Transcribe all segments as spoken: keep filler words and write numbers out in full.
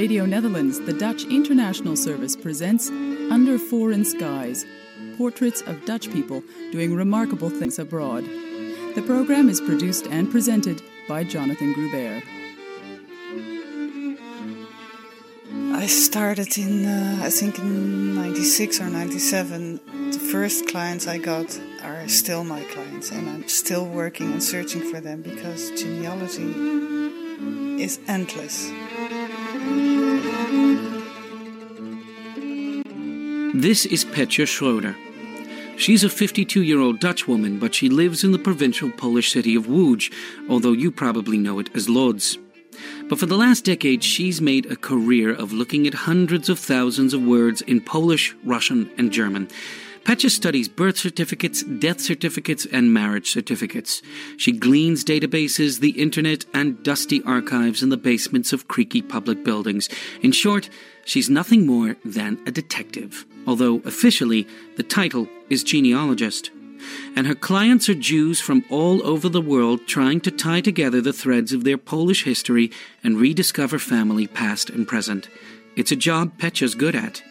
Radio Netherlands, the Dutch International Service presents Under Foreign Skies, portraits of Dutch people doing remarkable things abroad. The program is produced and presented by Jonathan Gruber. I started in, uh, I think in ninety-six or ninety-seven. The first clients I got are still my clients, and I'm still working and searching for them because genealogy is endless. This is Petja Schroeder. She's a fifty-two-year-old Dutch woman, but she lives in the provincial Polish city of Łódź, although you probably know it as Lodz. But for the last decade, she's made a career of looking at hundreds of thousands of words in Polish, Russian, and German. Petja studies birth certificates, death certificates, and marriage certificates. She gleans databases, the internet, and dusty archives in the basements of creaky public buildings. In short, she's nothing more than a detective, although officially the title is genealogist. And her clients are Jews from all over the world trying to tie together the threads of their Polish history and rediscover family past and present. It's a job Petja's good at.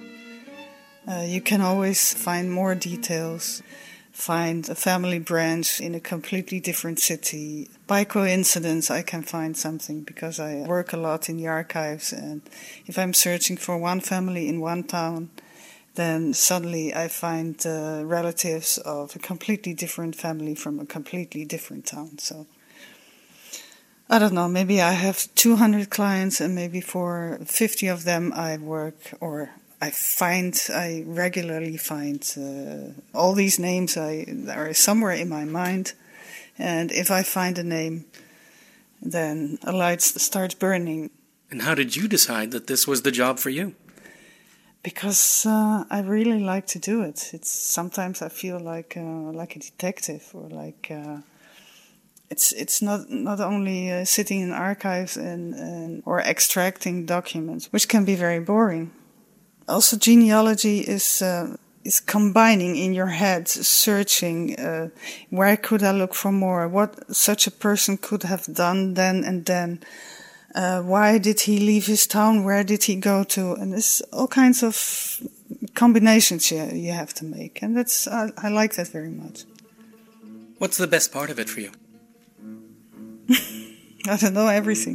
Uh, you can always find more details, find a family branch in a completely different city. By coincidence, I can find something because I work a lot in the archives, and if I'm searching for one family in one town, then suddenly I find uh, relatives of a completely different family from a completely different town. So, I don't know, maybe I have two hundred clients and maybe for fifty of them I work, or I find, I regularly find uh, all these names I, are somewhere in my mind. And if I find a name, then a light starts burning. And how did you decide that this was the job for you? Because uh, I really like to do it. It's sometimes I feel like uh, like a detective, or like uh, it's it's not not only uh, sitting in archives and, and or extracting documents, which can be very boring. Also, genealogy is uh, is combining in your head, searching uh, where could I look for more, what such a person could have done then and then. Uh, why did he leave his town? Where did he go to? And there's all kinds of combinations you, you have to make. And that's I, I like that very much. What's the best part of it for you? I don't know, everything.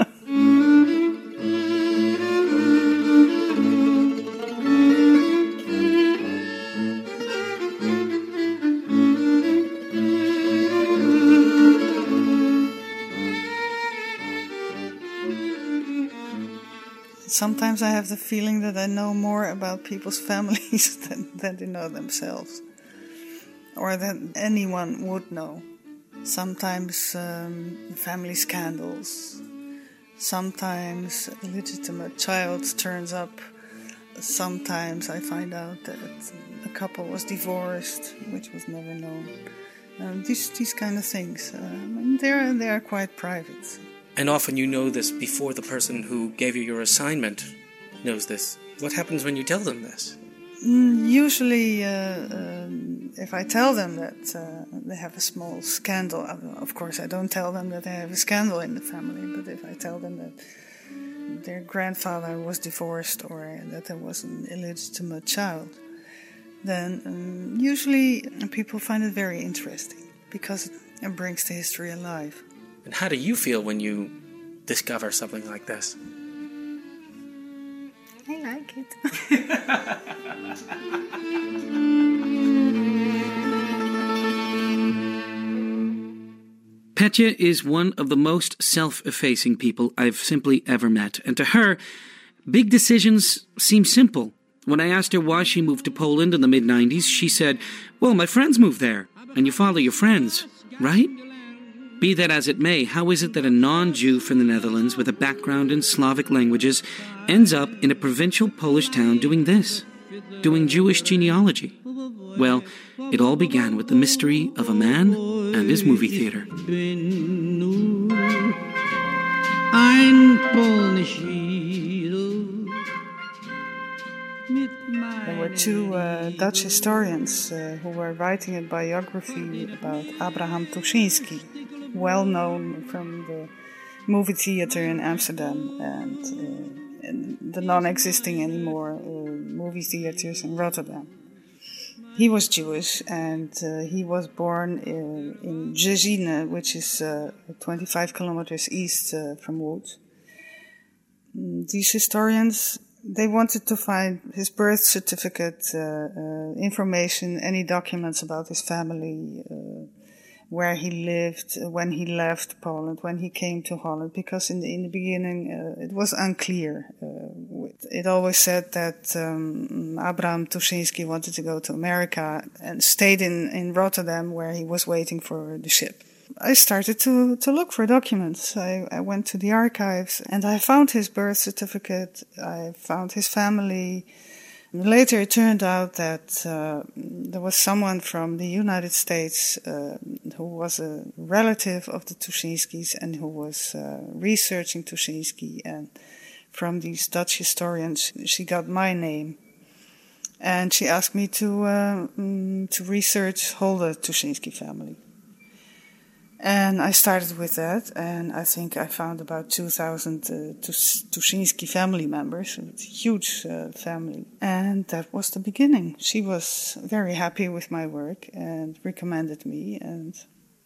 Sometimes I have the feeling that I know more about people's families than, than they know themselves, or that anyone would know. Sometimes um, family scandals, sometimes a legitimate child turns up, sometimes I find out that a couple was divorced, which was never known. Um, these these kind of things, um, they're, they are quite private. And often you know this before the person who gave you your assignment knows this. What happens when you tell them this? Mm, usually, uh, um, if I tell them that uh, they have a small scandal, of course I don't tell them that they have a scandal in the family, but if I tell them that their grandfather was divorced or that there was an illegitimate child, then um, usually people find it very interesting because it brings the history alive. And how do you feel when you discover something like this? I like it. Petja is one of the most self-effacing people I've simply ever met. And to her, big decisions seem simple. When I asked her why she moved to Poland in the mid nineties, she said, well, my friends moved there, and you follow your friends, right? Be that as it may, how is it that a non-Jew from the Netherlands with a background in Slavic languages ends up in a provincial Polish town doing this, doing Jewish genealogy? Well, it all began with the mystery of a man and his movie theater. There were two uh, Dutch historians uh, who were writing a biography about Abraham Tuschinski, well known from the movie theater in Amsterdam, and uh, the non-existing anymore uh, movie theaters in Rotterdam. He was Jewish, and uh, he was born in, in Březina, which is uh, twenty-five kilometers east uh, from Łódź. These historians, they wanted to find his birth certificate, uh, uh, information, any documents about his family, uh, where he lived, when he left Poland, when he came to Holland, because in the, in the beginning uh, it was unclear. Uh, it always said that um, Abraham Tuszyński wanted to go to America and stayed in, in Rotterdam, where he was waiting for the ship. I started to, to look for documents. I, I went to the archives and I found his birth certificate. I found his family. Later it turned out that uh, there was someone from the United States uh, who was a relative of the Tuszyńskis and who was uh, researching Tuszyński. And from these Dutch historians, she got my name. And she asked me to uh, to research whole the Tuszyński family. And I started with that, and I think I found about two thousand uh, Tuszyński family members. It's a huge uh, family. And that was the beginning. She was very happy with my work and recommended me. And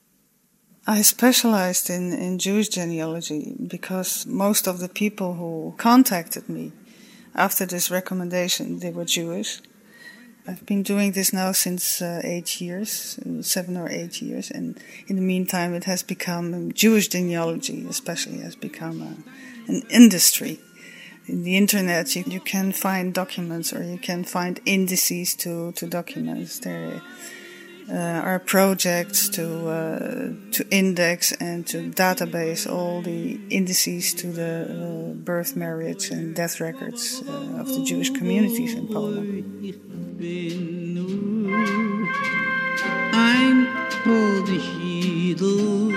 I specialized in, in Jewish genealogy because most of the people who contacted me after this recommendation, they were Jewish. I've been doing this now since uh, eight years, seven or eight years, and in the meantime it has become, um, Jewish genealogy especially has become a, an industry. In the internet you, you can find documents or you can find indices to, to documents. There uh, are projects to uh, to index and to database all the indices to the uh, birth, marriage and death records uh, of the Jewish communities in Poland. Ein Holdechiedel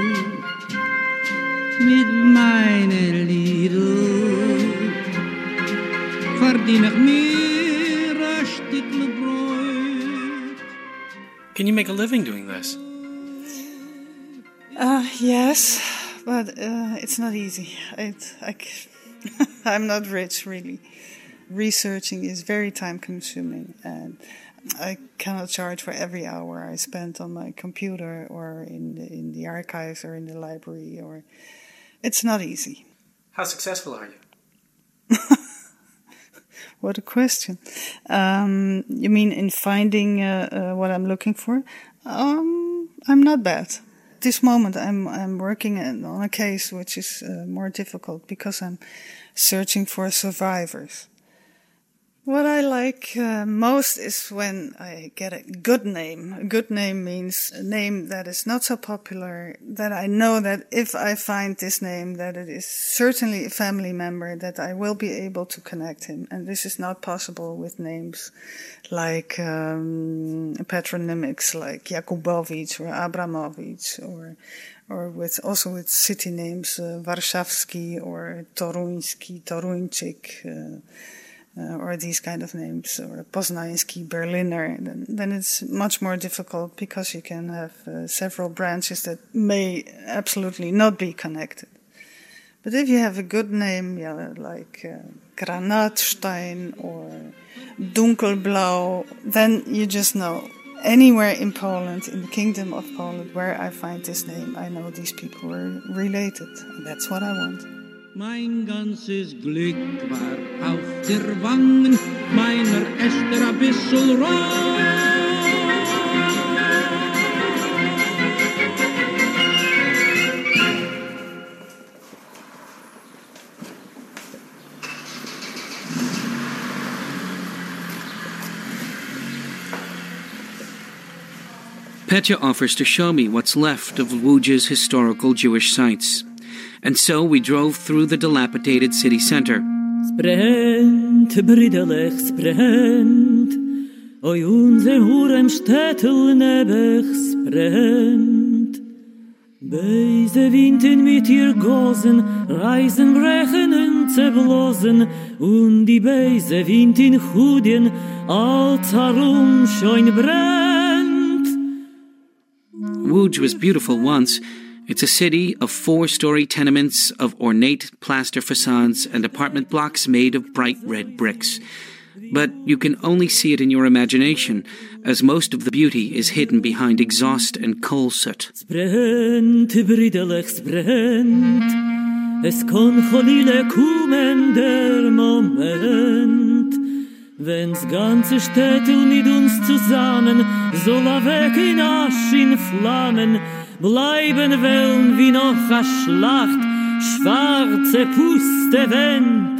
mit meine Liedel verdien ich mir a Stückle Brot. Can you make a living doing this? Uh, yes, but uh, it's not easy. It, I, I'm not rich, really. Researching is very time-consuming, and I cannot charge for every hour I spend on my computer or in the, in the archives or in the library. Or it's not easy. How successful are you? What a question. Um, you mean in finding uh, uh, what I'm looking for? Um, I'm not bad. At this moment, I'm I'm working on a case which is uh, more difficult because I'm searching for survivors. What I like uh, most is when I get a good name. A good name means a name that is not so popular, that I know that if I find this name, that it is certainly a family member, that I will be able to connect him. And this is not possible with names like um, patronymics like Jakubowicz or Abramovich, or or with also with city names uh, Warszawski or Toruński, Toruńczyk, uh, Uh, or these kind of names, or Poznański, Berliner, then, then it's much more difficult because you can have uh, several branches that may absolutely not be connected. But if you have a good name, yeah, like uh, Granatstein or Dunkelblau, then you just know anywhere in Poland, in the Kingdom of Poland, where I find this name, I know these people are related. And that's what I want. Mein ganzes Glück war auf der Wangen meiner Esther a bissel rot. Petya offers to show me what's left of Łódź's historical Jewish sites. And so we drove through the dilapidated city center. Sprent, bridelech, sprent, oi unser Hurem Städtel nebech sprent. Beise Winden mit ihr Gosen, Reisen brechen und zerblosen, und die Beise Wind in Chudien, als herum schon brennt. Łódź was beautiful once. It's a city of four-story tenements of ornate plaster facades and apartment blocks made of bright red bricks. But you can only see it in your imagination, as most of the beauty is hidden behind exhaust and coal soot. Es brennt, briderlich, es brennt. Es kann cholile kommen der Moment. Wenn's ganze Städtel mit uns zusammen soll er weg in Asch, in Flammen, bleiben Wellen wie noch a Schlacht, schwarze Puste Wend.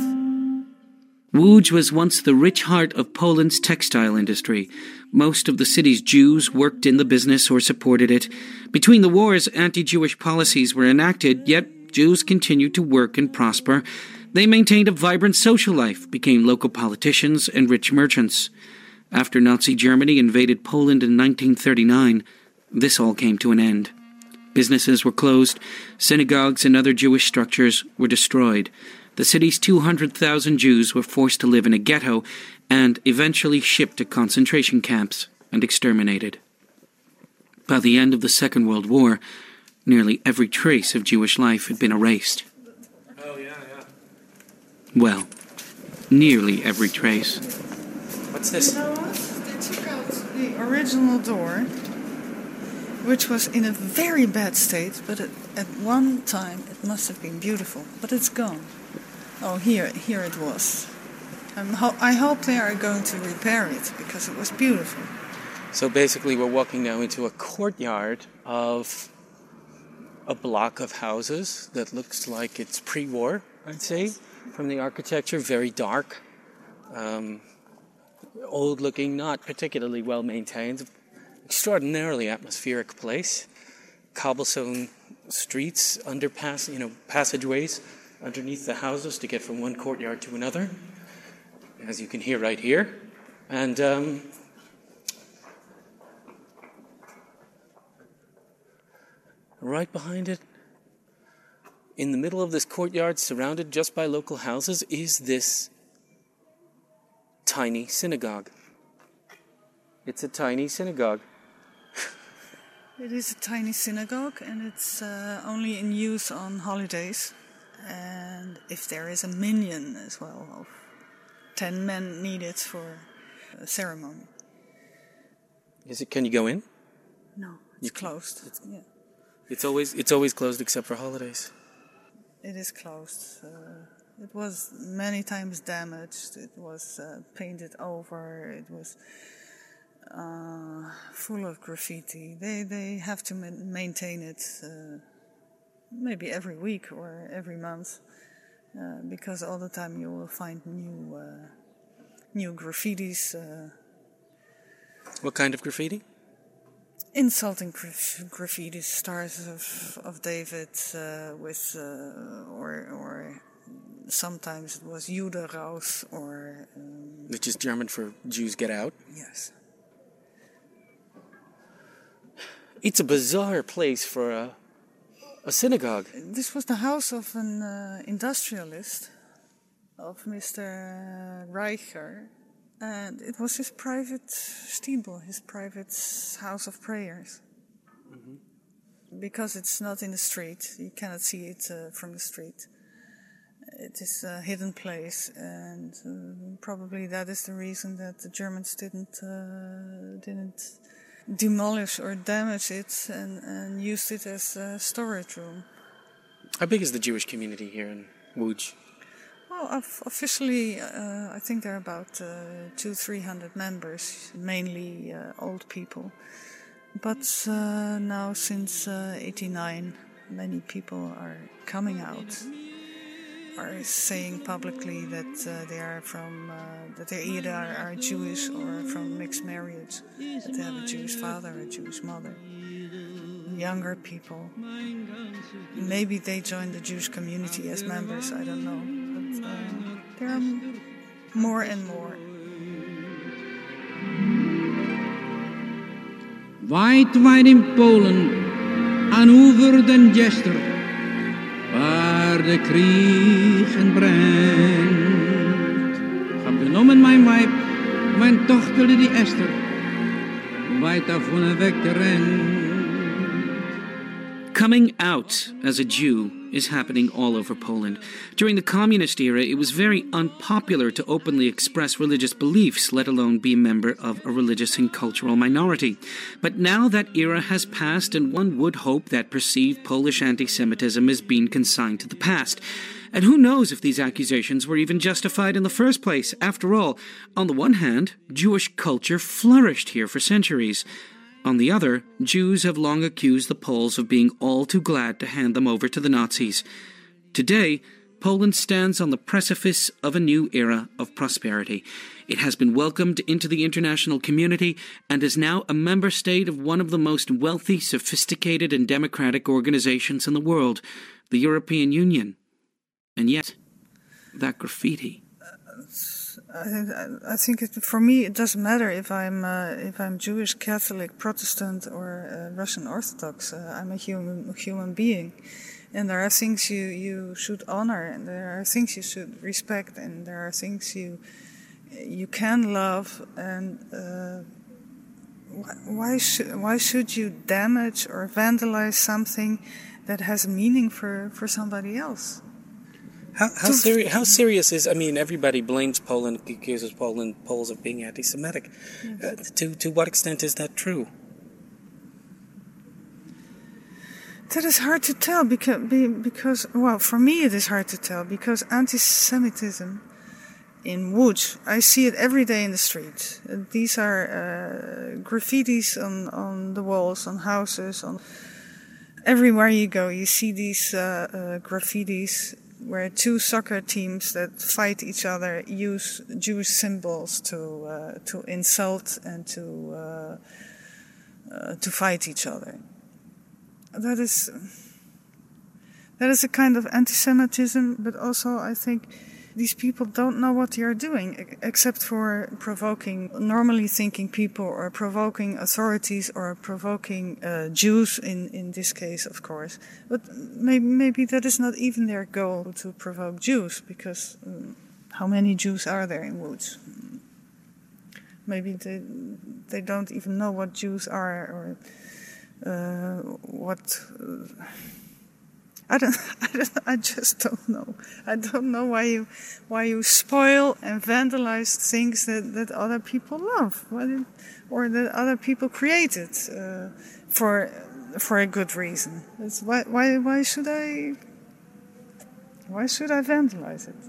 Łódź was once the rich heart of Poland's textile industry. Most of the city's Jews worked in the business or supported it. Between the wars, anti-Jewish policies were enacted, yet Jews continued to work and prosper. They maintained a vibrant social life, became local politicians and rich merchants. After Nazi Germany invaded Poland in nineteen thirty-nine, this all came to an end. Businesses were closed, synagogues and other Jewish structures were destroyed. The city's two hundred thousand Jews were forced to live in a ghetto and eventually shipped to concentration camps and exterminated. By the end of the Second World War, nearly every trace of Jewish life had been erased. Oh, yeah, yeah. Well, nearly every trace. What's this? You know what? They took out the original door, which was in a very bad state, but at, at one time it must have been beautiful. But it's gone. Oh, here, here it was. I'm ho- I hope they are going to repair it, because it was beautiful. So basically we're walking now into a courtyard of a block of houses that looks like it's pre-war, I'd say, from the architecture. Very dark, um, old-looking, not particularly well-maintained. Extraordinarily atmospheric place. Cobblestone streets, underpass, you know, passageways underneath the houses to get from one courtyard to another, as you can hear right here. And um, right behind it, in the middle of this courtyard, surrounded just by local houses, is this tiny synagogue. It's a tiny synagogue. It is a tiny synagogue, and it's uh, only in use on holidays. And if there is a minyan as well, of ten men needed for a ceremony. Is it? Can you go in? No, it's You- closed. It's, yeah, It's always it's always closed except for holidays. it is closed. Uh, it was many times damaged. It was uh, painted over. It was uh, full of graffiti. They they have to ma- maintain it. Uh, maybe every week or every month, uh, because all the time you will find new uh, new graffitis, uh, What kind of graffiti? insulting graf- graffitis, stars of of David, uh, with uh, or or sometimes it was Jude raus, or um, Which is German for Jews get out. yes. It's a bizarre place for a a synagogue. This was the house of an uh, industrialist, of Mister Reicher, and it was his private stiebel, his private house of prayers. Mm-hmm. Because it's not in the street, you cannot see it uh, from the street. It is a hidden place, and uh, probably that is the reason that the Germans didn't uh, didn't demolish or damage it and, and used it as a storage room. How big is the Jewish community here in Łódź? Well, of- officially, uh, I think there are about uh, two, three hundred members, mainly uh, old people. But uh, now, since uh, eighty-nine, many people are coming out, are saying publicly that uh, they are from, uh, that they either are Jewish or from mixed marriage, that they have a Jewish father, a Jewish mother. Younger people, maybe they join the Jewish community as members, I don't know. But uh, there are m- more and more. Weit, weit in Polen, aan over den Jester, waar de kriegen brennt. Ik heb genomen mijn wijf, mijn dochter die Esther, weit davon weg te rennen. Coming out as a Jew is happening all over Poland. During the communist era, it was very unpopular to openly express religious beliefs, let alone be a member of a religious and cultural minority. But now that era has passed, and one would hope that perceived Polish anti-Semitism is being consigned to the past. And who knows if these accusations were even justified in the first place? After all, on the one hand, Jewish culture flourished here for centuries. On the other, Jews have long accused the Poles of being all too glad to hand them over to the Nazis. Today, Poland stands on the precipice of a new era of prosperity. It has been welcomed into the international community and is now a member state of one of the most wealthy, sophisticated, and democratic organizations in the world, the European Union. And yet, that graffiti... I, I think it, for me it doesn't matter if I'm uh, if I'm Jewish, Catholic, Protestant, or uh, Russian Orthodox. Uh, I'm a human human being, and there are things you, you should honor, and there are things you should respect, and there are things you you can love. And uh, why why should why should you damage or vandalize something that has meaning for, for somebody else? How how, seri- how serious is? I mean, everybody blames Poland, accuses Poland Poles of being anti-Semitic. Yes. Uh, to to what extent is that true? That is hard to tell because because well, for me it is hard to tell because anti-Semitism in Łódź, I see it every day in the street. Uh, these are uh, graffitis on on the walls, on houses, on everywhere you go. You see these uh, uh, graffitis. Where two soccer teams that fight each other use Jewish symbols to uh, to insult and to uh, uh, to fight each other. That is that is a kind of anti-Semitism, but also I think these people don't know what they are doing, except for provoking normally thinking people or provoking authorities or provoking uh, Jews in, in this case, of course. But maybe, maybe that is not even their goal, to provoke Jews, because um, how many Jews are there in Łódź? Maybe they, they don't even know what Jews are or uh, what... Uh, I don't, I don't, I just don't know. I don't know why you, why you spoil and vandalize things that, that other people love, did, or that other people created uh, for, for a good reason. It's why, why, why should I, why should I vandalize it?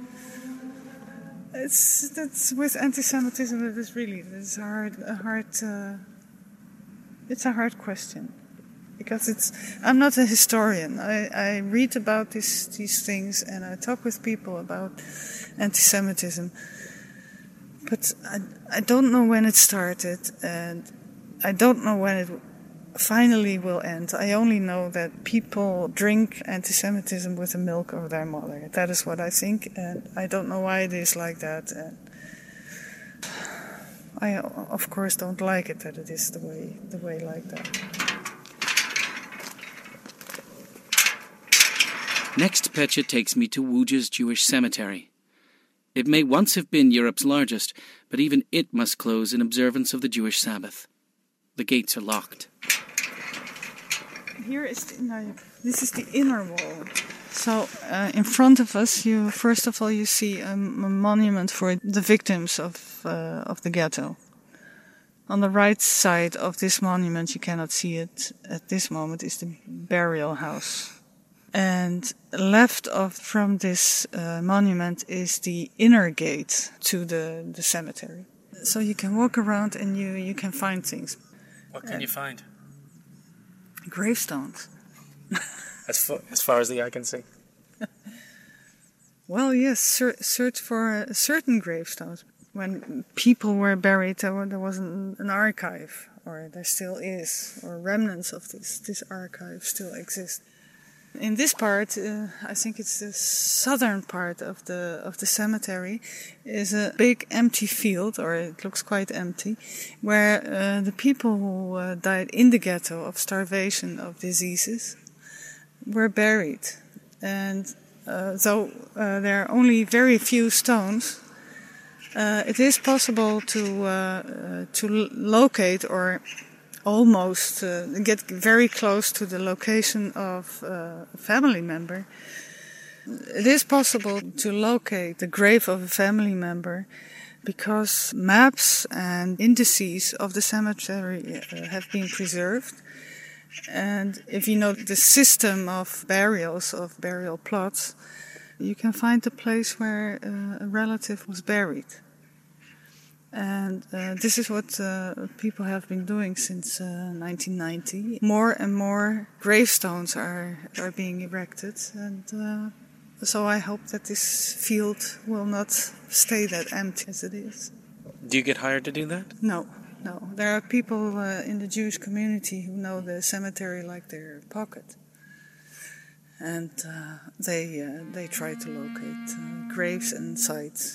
It's, that's with anti-Semitism. It is really, it's a hard, a hard, uh, it's a hard question. Because it's, I'm not a historian. I, I read about this, these things and I talk with people about anti-Semitism. But I, I don't know when it started and I don't know when it finally will end. I only know that people drink anti-Semitism with the milk of their mother. That is what I think, and I don't know why it is like that. And I, of course, don't like it that it is the way, the way like that. Next, Petja takes me to Łódź's Jewish cemetery. It may once have been Europe's largest, but even it must close in observance of the Jewish Sabbath. The gates are locked. Here is the, no, this is the inner wall. So uh, in front of us, you first of all you see a, a monument for the victims of uh, of the ghetto. On the right side of this monument, you cannot see it at this moment, is the burial house. And left of from this uh, monument is the inner gate to the, the cemetery. So you can walk around and you, you can find things. What can uh, you find? Gravestones. as, far, as far as the eye can see. Well, yes, ser- search for uh, certain gravestones. When people were buried, there, were, there was an, an archive, or there still is, or remnants of this. This archive still exist. In this part, uh, I think it's the southern part of the of the cemetery, is a big empty field, or it looks quite empty, where uh, the people who uh, died in the ghetto of starvation, of diseases, were buried. And uh, though uh, there are only very few stones, uh, it is possible to uh, uh, to locate or almost uh, get very close to the location of uh, a family member. It is possible to locate the grave of a family member because maps and indices of the cemetery uh, have been preserved. And if you know the system of burials, of burial plots, you can find the place where uh, a relative was buried. And uh, this is what uh, people have been doing since uh, nineteen ninety. More and more gravestones are, are being erected, and uh, so I hope that this field will not stay that empty as it is. Do you get hired to do that? No, no. There are people uh, in the Jewish community who know the cemetery like their pocket. And uh, they uh, they try to locate uh, graves and sites.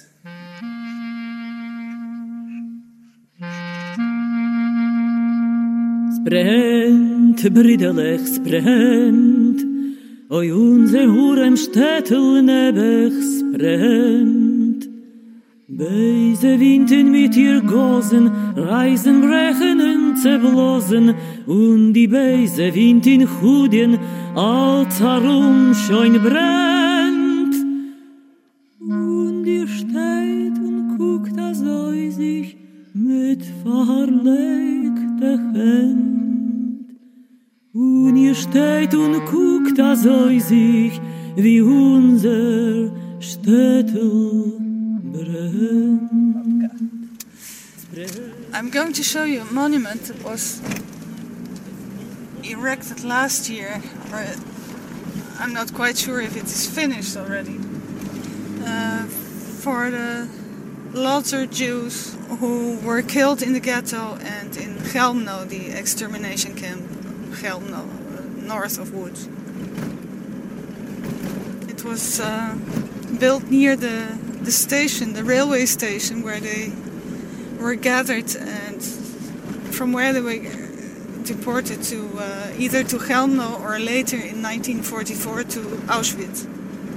Es brennt, Briderlech, es brennt, oi unser Hurem Städtel nebechs brennt. Beise Winden mit ihr Gosen, Reisen brechen und zerblosen, und die Beise Wind in Chudien, als herum schon brennt. Und ihr steht und guckt, als sei sich mit verlegter Hand. Und ihr steht und guckt, als sei sich wie unser Städtel brennt. I'm going to show you a monument that was erected last year, or I'm not quite sure if it is finished already, uh, for the Lodzer Jews who were killed in the ghetto and in Chelmno, the extermination camp, Chelmno, uh, north of Łódź. It was uh, built near the, the station, the railway station, where they were gathered and from where they were deported to uh, either to Chelmno or later in nineteen forty-four to Auschwitz.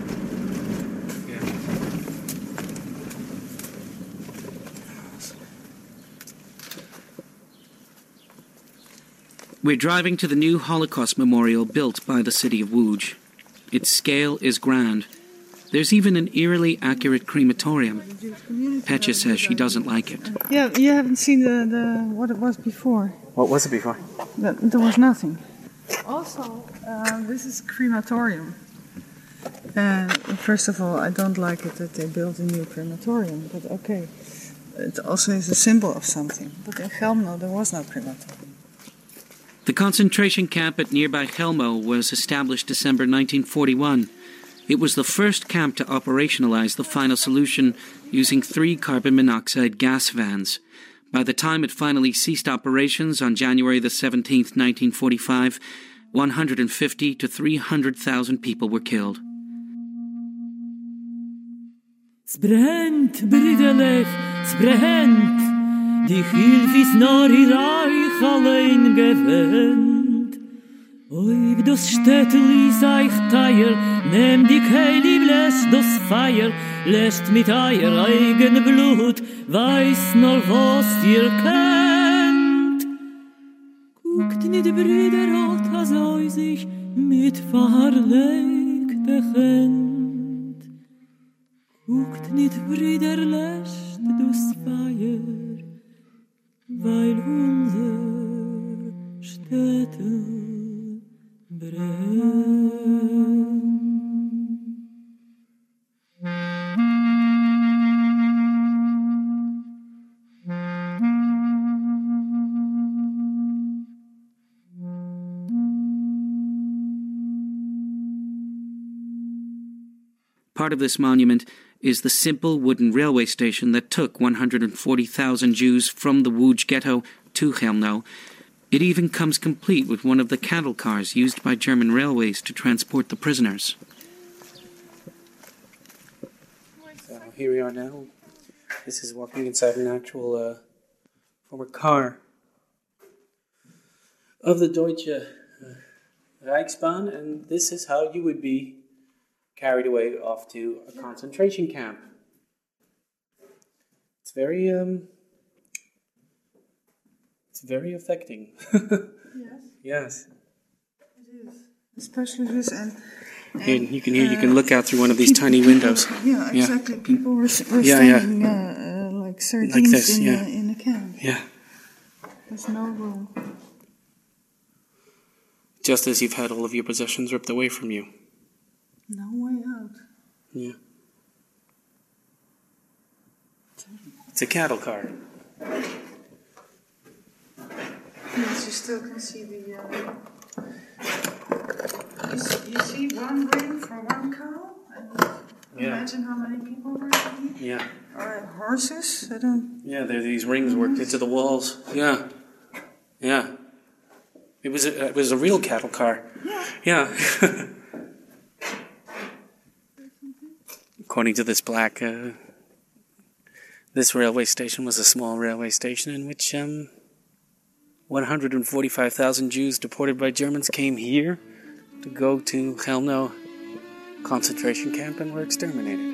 We're driving to the new Holocaust memorial built by the city of Łódź. Its scale is grand. There's even an eerily accurate crematorium. Petya says she doesn't like it. Yeah, you haven't seen the, the what it was before. What was it before? The, there was nothing. Also, uh, this is a crematorium. And first of all, I don't like it that they built a new crematorium, but okay. It also is a symbol of something. But in Chelmno, there was no crematorium. The concentration camp at nearby Chelmno was established December nineteen forty-one. It was the first camp to operationalize the final solution using three carbon monoxide gas vans. By the time it finally ceased operations on January the seventeenth, nineteen forty-five, one hundred fifty to three hundred thousand people were killed. Es brennt, Briderlech, es brennt, die Hilfe ist nur ihr Reich allein gewöhnt. Oib das Städtel ist euch teuer, nehmt die Keili, bläst das Feier, lässt mit euer eigen Blut, weiß nur was ihr kennt. Guckt nicht, Brüder, alt, als euch sich mit verlegter Hand. Guckt nicht, Brüder, lässt das Feier, weil unser Städtel Part of this monument is the simple wooden railway station that took one hundred forty thousand Jews from the Łódź ghetto to Chelmno. It even comes complete with one of the cattle cars used by German railways to transport the prisoners. So here we are now. This is walking inside an actual uh, former car of the Deutsche uh, Reichsbahn, and this is how you would be carried away off to a concentration camp. It's very um, It's very affecting. Yes. Yes. It is. Especially this and... You, you can hear. You can look out through one of these tiny windows. Yeah, exactly. Yeah. People were, were yeah, standing yeah. Uh, uh, like sardines like this, in, yeah. a, in a can. Yeah. There's no room. Just as you've had all of your possessions ripped away from you. No way out. Yeah. It's a cattle car. Yes, you still can see the. Uh, you, see, you see one ring for one cow, and yeah. Imagine how many people were in here. Yeah. Or horses. I don't. Yeah, there are these rings worked into the walls. Yeah. Yeah. It was a, it was a real cattle car. Yeah. Yeah. According to this plaque, uh, this railway station was a small railway station in which um, one hundred forty-five thousand Jews deported by Germans came here to go to Chelmno concentration camp and were exterminated.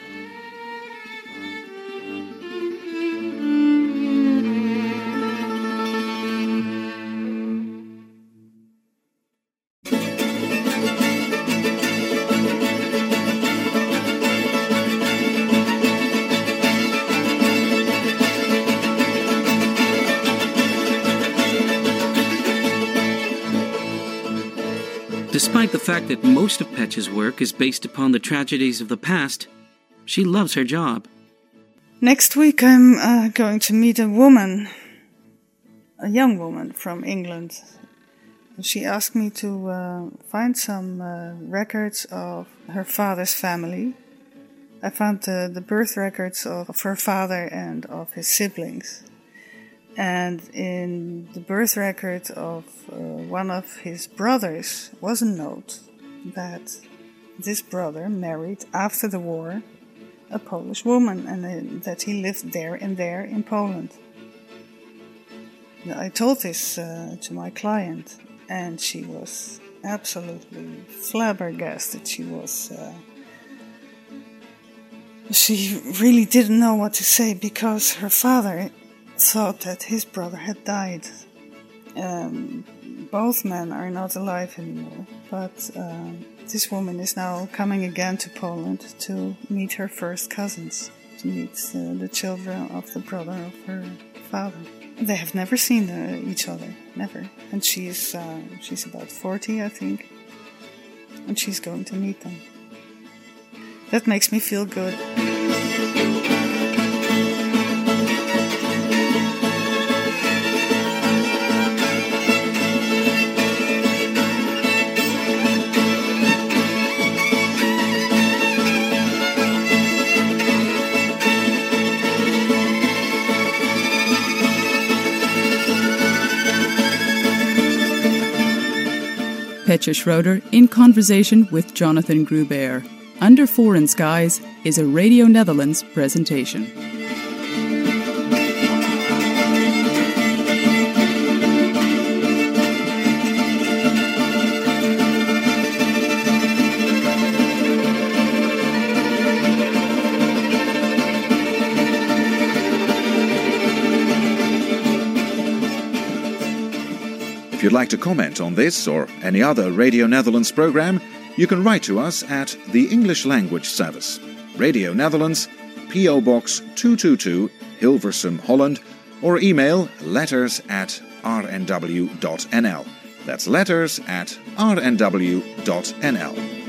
Despite the fact that most of Petja's work is based upon the tragedies of the past, she loves her job. Next week I'm uh, going to meet a woman, a young woman from England. She asked me to uh, find some uh, records of her father's family. I found the, the birth records of her father and of his siblings. And in the birth record of uh, one of his brothers was a note that this brother married after the war a Polish woman, and uh, that he lived there and there in Poland. I told this uh, to my client, and she was absolutely flabbergasted. She was... Uh, she really didn't know what to say, because her father thought that his brother had died. Um, both men are not alive anymore, but uh, this woman is now coming again to Poland to meet her first cousins, to meet uh, the children of the brother of her father. They have never seen uh, each other, never. And she's uh, she's about forty, I think, and she's going to meet them. That makes me feel good. Petja Schroeder in conversation with Jonathan Gruber. Under Foreign Skies is a Radio Netherlands presentation. If you'd like to comment on this or any other Radio Netherlands program, you can write to us at the English Language Service, Radio Netherlands, P O Box two two two, Hilversum, Holland, or email letters at r n w dot n l. That's letters at r n w dot n l.